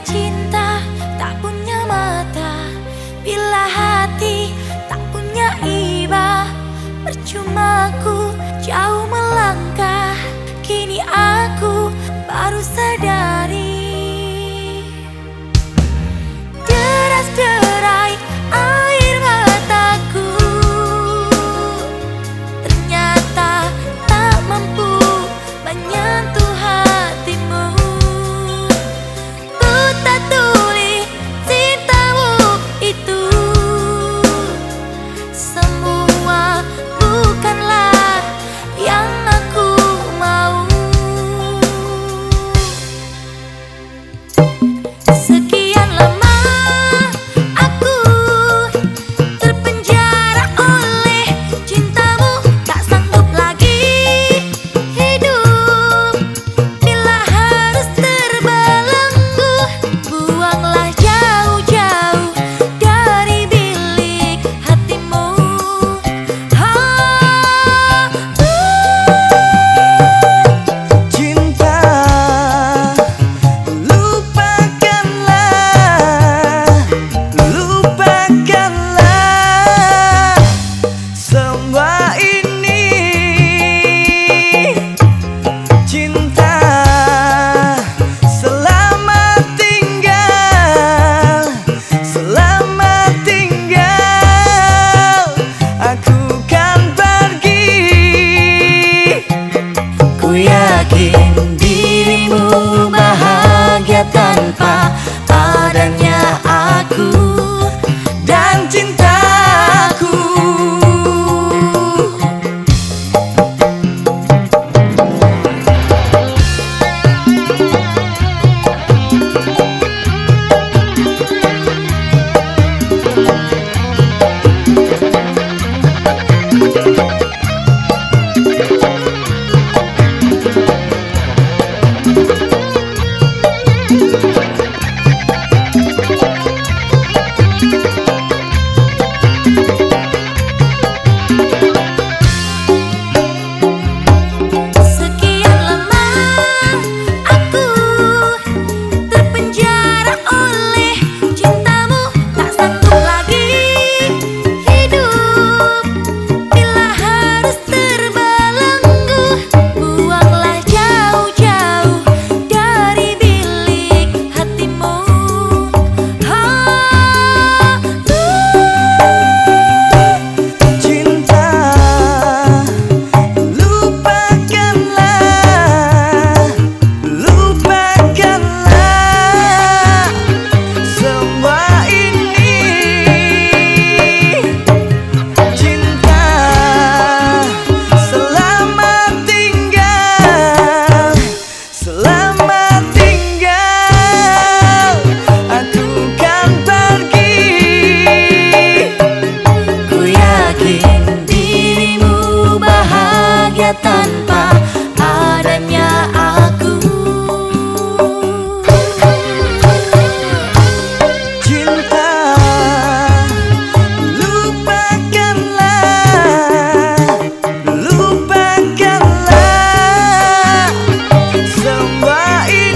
cinta tak punya mata, bila hati tak punya iba, percuma ku jauh melangkah. Kini aku baru sadari, deras-derai air mataku ternyata tak mampu menyentuh hatimu. Ku tak tuli cintamu itu, semua bukanlah yang aku mau. Sekian lama aku terpenjara oleh cintamu, tak sanggup lagi hidup bila harus terbelenggu. Buanglah jauh-jauh dari bilik hatimu. Cinta, lupakanlah semua ini. Cinta, selamat tinggal, selamat tinggal. Aku kan pergi. Ku yakin dirimu bahagia tanpa adanya aku dan cintaku. Sekian lama aku terpenjara oleh cintamu, tak sanggup lagi hidup bila harus terbelenggu. Buanglah jauh-jauh dari bilik hatimu. Cinta, lupakanlah semua ini. Cinta, selamat tinggal, selamat tinggal. Aku kan pergi. Ku yakin dirimu bahagia tanpa adanya aku. Cinta, lupakanlah semua ini.